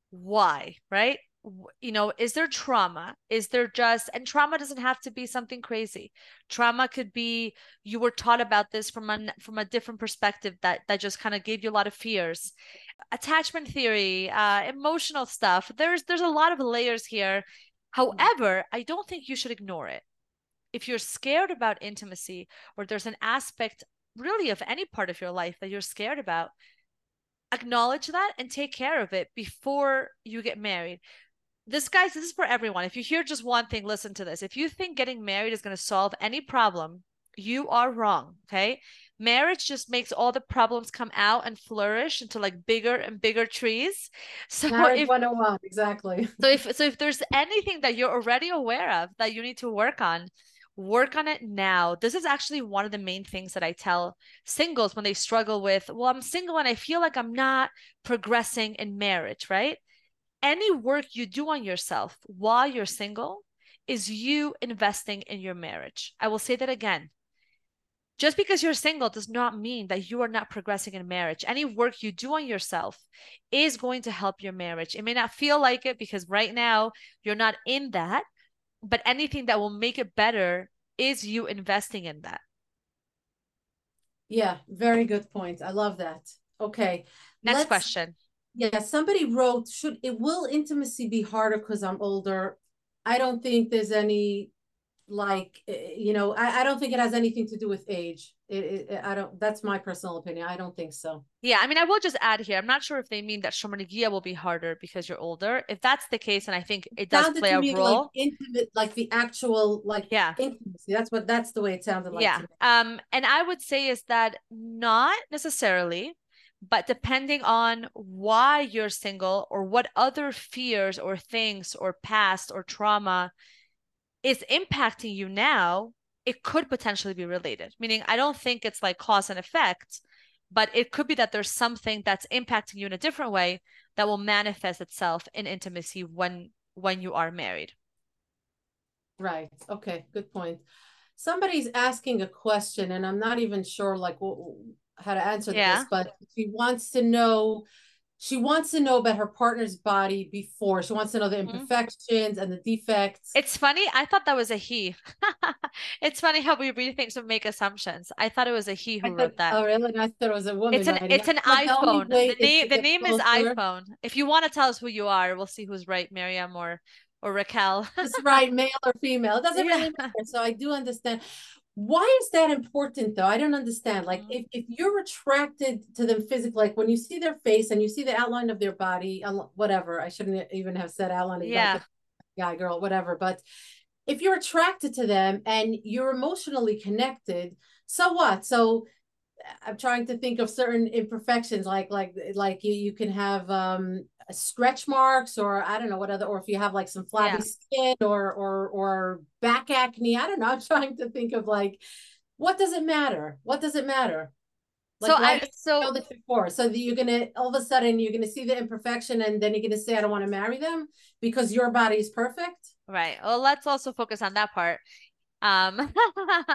why, right? You know, is there trauma? Is there just, and trauma doesn't have to be something crazy. Trauma could be you were taught about this from a from a different perspective that that just kind of gave you a lot of fears. Attachment theory, uh, emotional stuff. There's there's a lot of layers here. However, I don't think you should ignore it. If you're scared about intimacy or there's an aspect really of any part of your life that you're scared about, acknowledge that and take care of it before you get married. This, guys, this is for everyone. If you hear just one thing, listen to this. If you think getting married is going to solve any problem, you are wrong, okay? Marriage just makes all the problems come out and flourish into like bigger and bigger trees. So Marriage if, one oh one, exactly. So if so if there's anything that you're already aware of that you need to work on, work on it now. This is actually one of the main things that I tell singles when they struggle with, well, I'm single and I feel like I'm not progressing in marriage, right? Any work you do on yourself while you're single is you investing in your marriage. I will say that again. Just because you're single does not mean that you are not progressing in marriage. Any work you do on yourself is going to help your marriage. It may not feel like it because right now you're not in that, but anything that will make it better is you investing in that? Yeah, very good point. I love that. Okay. Next Let's, question. yeah, somebody wrote, should it will intimacy be harder because I'm older? I don't think there's any like eh, you know, I, I don't think it has anything to do with age. It, it, I don't, that's my personal opinion. I don't think so. Yeah, I mean, I will just add here, I'm not sure if they mean that Shomonigia will be harder because you're older. If that's the case, and I think it does Sounded play to a me like role. intimate, like the actual like Yeah. intimacy. That's what that's the way it sounded like to Yeah. me. Um, and I would say is that not necessarily, but depending on why you're single or what other fears or things or past or trauma is impacting you now, it could potentially be related. Meaning, I don't think it's like cause and effect, but it could be that there's something that's impacting you in a different way that will manifest itself in intimacy when when you are married. Right. Okay. Good point. Somebody's asking a question, and I'm not even sure like how to answer Yeah. this, but she wants to know she wants to know about her partner's body before. She wants to know the Mhm. imperfections and the defects. It's funny. I thought that was a he. It's funny how we read things and make assumptions. I thought it was a he I who thought, wrote that. oh really? I thought it was a woman It's an writing. it's an Like, the only iPhone. way The is name to the get name is closer. iPhone. If you want to tell us who you are, we'll see who's right, Miriam or or Raquel. Just right, male or female. It doesn't Yeah. really matter. So I do understand. Why is that important though? I don't understand. Like Mhm. if, if you're attracted to them physically, like when you see their face and you see the outline of their body, whatever, I shouldn't even have said outline of the body, Yeah. guy, girl, whatever. But if you're attracted to them and you're emotionally connected, so what? So I'm trying to think of certain imperfections, like like like you you can have um stretch marks, or I don't know what other, or if you have like some flabby Yeah. skin or or or back acne. I don't know. I'm trying to think of like, what does it matter? What does it matter? So Like, why I do you so know this before? So that you're gonna all of a sudden you're gonna see the imperfection and then you're gonna say I don't want to marry them because your body is perfect. right. Well, let's also focus on that part. Um, I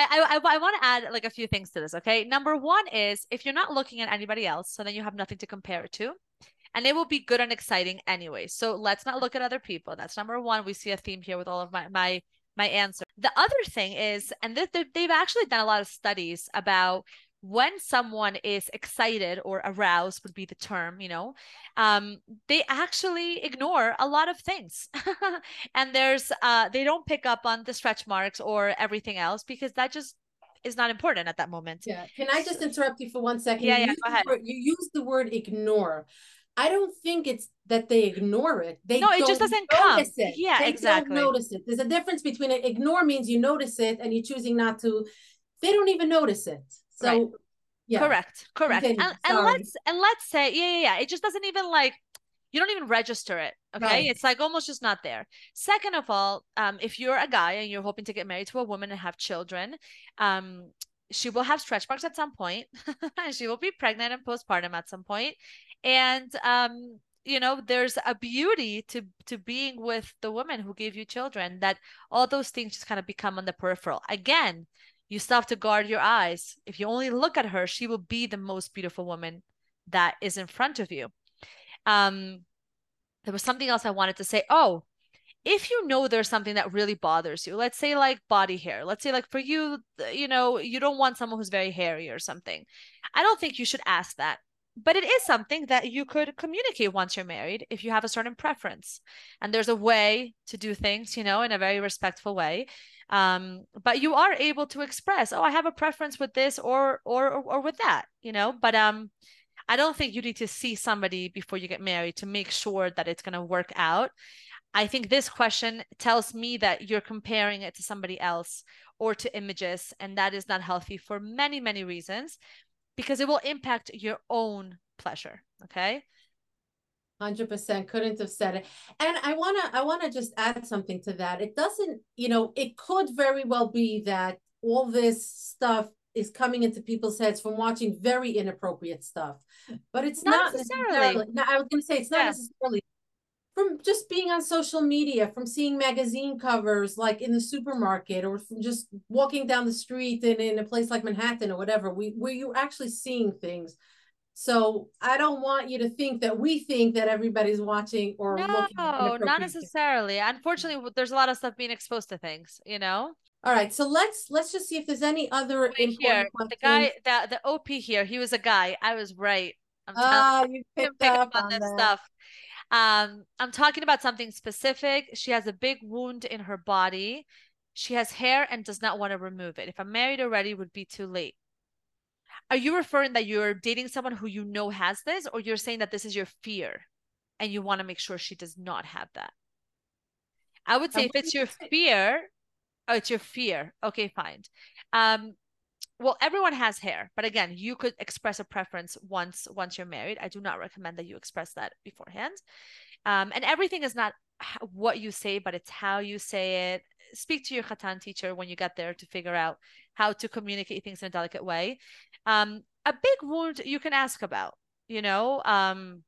I I want to add like a few things to this, okay? Number one is if you're not looking at anybody else, so then you have nothing to compare it to, and it will be good and exciting anyway. So let's not look at other people. That's number one. We see a theme here with all of my my my answer. The other thing is, and this, they've actually done a lot of studies about when someone is excited or aroused would be the term, you know, um, they actually ignore a lot of things. And there's uh they don't pick up on the stretch marks or everything else because that just is not important at that moment. Yeah. Can I So, just interrupt you for one second? yeah, You yeah, use go the ahead. word, you use the word ignore. I don't think it's that they ignore it. No, They it just don't doesn't come. notice it. Yeah, They don't exactly. notice it. There's a difference between it. Ignore means you notice it and you're choosing not to. They don't even notice it. Right. So yeah. Correct. Correct. Continue. And and Sorry. let's and let's say, yeah, yeah, yeah. It just doesn't even like you don't even register it. Okay. Right. It's like almost just not there. Second of all, um, if you're a guy and you're hoping to get married to a woman and have children, um, she will have stretch marks at some point. She will be pregnant and postpartum at some point. And um, you know, there's a beauty to to being with the woman who gave you children that all those things just kind of become on the peripheral. Again, you still have to guard your eyes. If you only look at her, she will be the most beautiful woman that is in front of you. Um, there was something else I wanted to say. Oh, if you know there's something that really bothers you, let's say like body hair, let's say like for you, you know, you don't want someone who's very hairy or something. I don't think you should ask that. But it is something that you could communicate once you're married if you have a certain preference. And there's a way to do things, you know, in a very respectful way. Um, but you are able to express, oh, I have a preference with this or or or, or with that, you know. But um I don't think you need to see somebody before you get married to make sure that it's going to work out. I think this question tells me that you're comparing it to somebody else or to images, and that is not healthy for many, many reasons because it will impact your own pleasure. Okay. one hundred percent couldn't have said it. And I want to I want to just add something to that. It doesn't, you know, it could very well be that all this stuff is coming into people's heads from watching very inappropriate stuff. But it's Not not necessarily. necessarily. Now, I was going to say it's not Yeah. necessarily from just being on social media, from seeing magazine covers like in the supermarket, or from just walking down the street in, in a place like Manhattan or whatever, we where you're actually seeing things. So I don't want you to think that we think that everybody's watching or No, looking at not inappropriate things. necessarily. Unfortunately, there's a lot of stuff being exposed to things, you know? All right, so let's let's just see if there's any other Wait here, important the guy, questions. the the O P here, he was a guy. I was right. I'm telling Ah, you you, I picked pick up up on on this that. stuff. Um, I'm talking about something specific. She has a big wound in her body. She has hair and does not want to remove it. If I'm married already, would be too late. Are you referring that you're dating someone who you know has this, or you're saying that this is your fear and you want to make sure she does not have that? I would I say if it's wouldn't your say- fear, oh, it's your fear. Okay, fine. Um, well, everyone has hair, but again, you could express a preference once once you're married. I do not recommend that you express that beforehand. Um, and everything is not what you say, but it's how you say it. Speak to your Khatan teacher when you get there to figure out how to communicate things in a delicate way. Um, a big wound you can ask about, you know, um,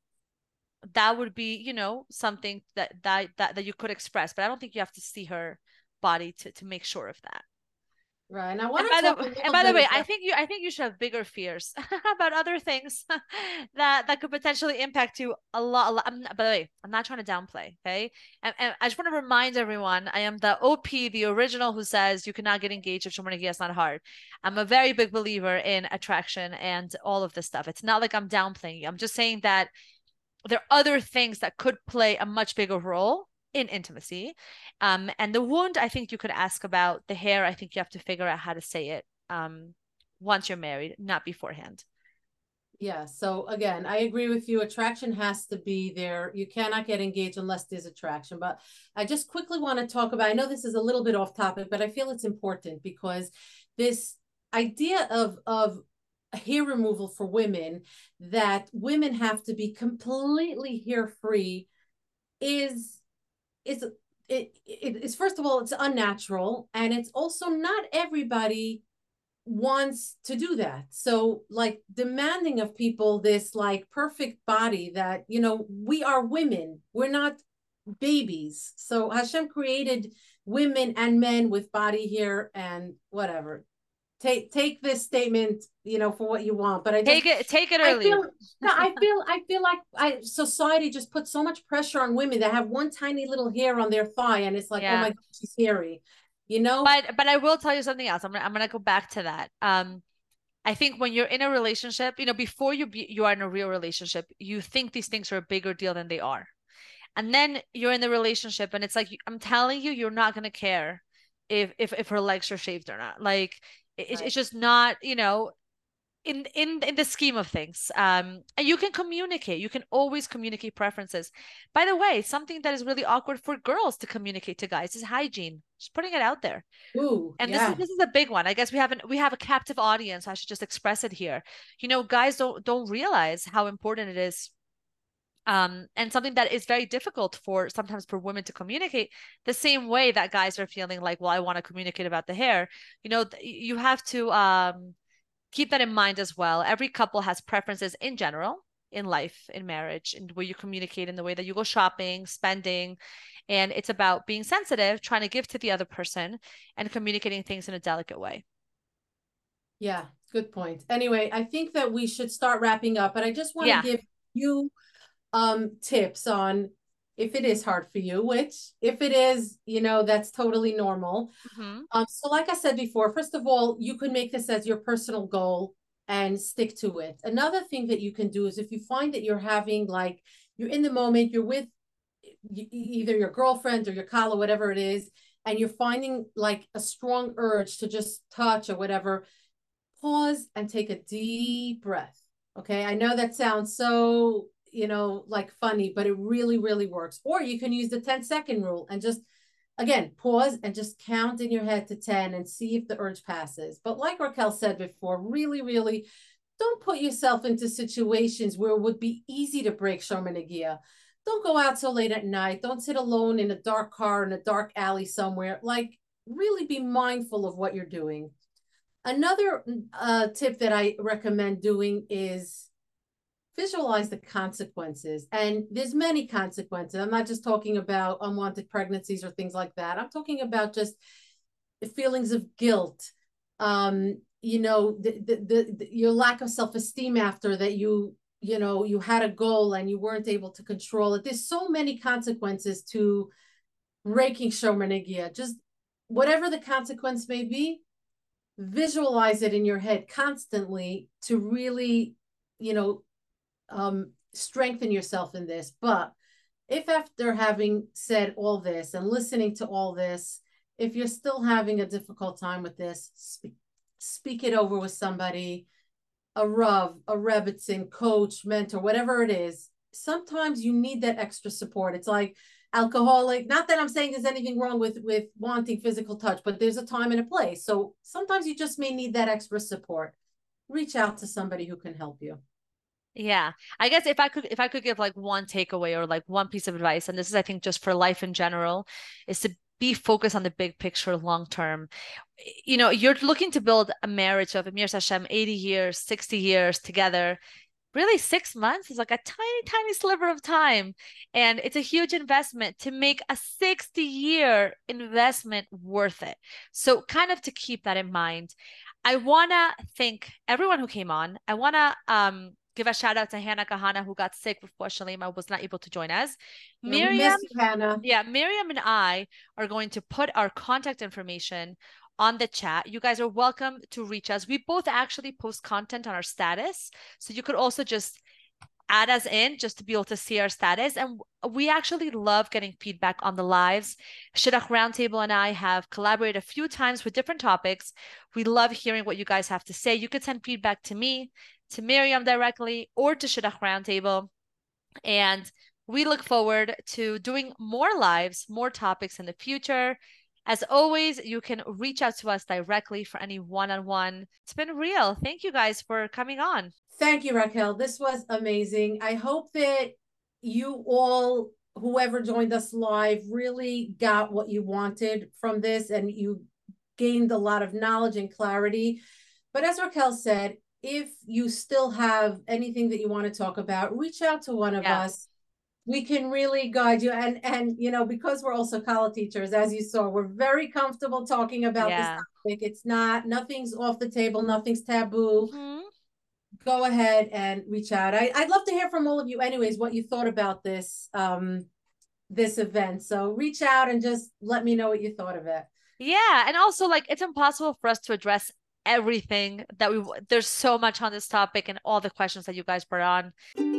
that would be, you know, something that that that, that you could express, but I don't think you have to see her body to to make sure of that. Right. And I And want by to talk the a and little by the bit way, I about, think you I think you should have bigger fears about other things that that could potentially impact you a lot. A lot. I'm not, by the way, I'm not trying to downplay, okay? And, and I just want to remind everyone, I am the O P, the original, who says you cannot get engaged if someone is not hard. I'm a very big believer in attraction and all of this stuff. It's not like I'm downplaying you. I'm just saying that there are other things that could play a much bigger role in intimacy. Um, and the wound, I think you could ask about. The hair, I think you have to figure out how to say it um, once you're married, not beforehand. yeah. So again, I agree with you. Attraction has to be there. You cannot get engaged unless there's attraction. But I just quickly want to talk about, I know this is a little bit off topic, but I feel it's important because this idea of of hair removal for women, that women have to be completely hair free, is is it, it is first of all, it's unnatural, and it's also not everybody wants to do that. So like demanding of people this like perfect body, that, you know, we are women, we're not babies. So Hashem created women and men with body hair and whatever. Take take this statement, you know, for what you want. But I just Take it, take it or I leave. feel no, I feel I feel like I society just puts so much pressure on women that have one tiny little hair on their thigh, and it's like, oh Yeah. my God, she's hairy, you know? But but I will tell you something else. I'm gonna I'm gonna go back to that. Um, I think when you're in a relationship, you know, before you be you are in a real relationship, you think these things are a bigger deal than they are. And then you're in the relationship and it's like I'm telling you, you're not gonna care if if if her legs are shaved or not. Like it, Right. it's just not, you know, in in in the scheme of things. Um, and you can communicate. You can always communicate preferences. By the way, something that is really awkward for girls to communicate to guys is hygiene. Just putting it out there. Ooh, And this is yeah. this is a big one. I guess we haven't we have a captive audience. I should just express it here. You know, guys don't don't realize how important it is, um, and something that is very difficult for sometimes for women to communicate the same way that guys are feeling like, well, I want to communicate about the hair. You know, you have to um, keep that in mind as well. Every couple has preferences in general in life, in marriage, and where you communicate in the way that you go shopping, spending. And it's about being sensitive, trying to give to the other person, and communicating things in a delicate way. Yeah, good point. Anyway, I think that we should start wrapping up, but I just want to Yeah. give you um tips on, if it is hard for you, which if it is, you know, that's totally normal. Mm-hmm. Um, so like I said before, first of all, you can make this as your personal goal and stick to it. Another thing that you can do is if you find that you're having like you're in the moment, you're with either your girlfriend or your kala, whatever it is, and you're finding like a strong urge to just touch or whatever, pause and take a deep breath. Okay. I know that sounds so, you know, like funny, but it really, really works. Or you can use the ten second rule and just, again, pause and just count in your head to ten and see if the urge passes. But like Raquel said before, really, really don't put yourself into situations where it would be easy to break Shomer Negia. Don't go out so late at night. Don't sit alone in a dark car in a dark alley somewhere. Like, really be mindful of what you're doing. Another uh, tip that I recommend doing is visualize the consequences. And there's many consequences. I'm not just talking about unwanted pregnancies or things like that. I'm talking about just feelings of guilt, um, you know, the, the, the, the, your lack of self-esteem after that you, you know, you had a goal and you weren't able to control it. There's so many consequences to breaking Shomer Negia. Just whatever the consequence may be, visualize it in your head constantly to really, you know, um, strengthen yourself in this. But if after having said all this and listening to all this, if you're still having a difficult time with this, speak, speak it over with somebody, a Rav, a Rebbitzin, coach, mentor, whatever it is. Sometimes you need that extra support. It's like alcoholic. Not that I'm saying there's anything wrong with with wanting physical touch, but there's a time and a place. So sometimes you just may need that extra support. Reach out to somebody who can help you. Yeah. I guess if I could if I could give like one takeaway or like one piece of advice, and this is I think just for life in general, is to be focused on the big picture long term. You know, you're looking to build a marriage of Amir Hashem eighty years, sixty years together. Really, six months is like a tiny, tiny sliver of time. And it's a huge investment to make a sixty year investment worth it. So, kind of to keep that in mind, I want to thank everyone who came on. I want to um, give a shout out to Hannah Kahana, who got sick. Unfortunately, I was not able to join us. Yeah, we Miriam, miss you, Hannah. yeah, Miriam and I are going to put our contact information on the chat. You guys are welcome to reach us. We both actually post content on our status. So you could also just add us in just to be able to see our status. And we actually love getting feedback on the lives. Shidduch Roundtable and I have collaborated a few times with different topics. We love hearing what you guys have to say. You could send feedback to me, to Miriam directly, or to Shidduch Roundtable. And we look forward to doing more lives, more topics in the future. As always, you can reach out to us directly for any one-on-one. It's been real. Thank you guys for coming on. Thank you, Raquel. This was amazing. I hope that you all, whoever joined us live, really got what you wanted from this and you gained a lot of knowledge and clarity. But as Raquel said, if you still have anything that you want to talk about, reach out to one of Yeah. us. We can really guide you. And, and you know, because we're also Kala teachers, as you saw, we're very comfortable talking about Yeah. this topic. It's not, nothing's off the table, nothing's taboo. Mm-hmm. Go ahead and reach out. I, I'd love to hear from all of you anyways, what you thought about this, um, this event. So reach out and just let me know what you thought of it. Yeah. And also, like, it's impossible for us to address everything that we, there's so much on this topic and all the questions that you guys brought on.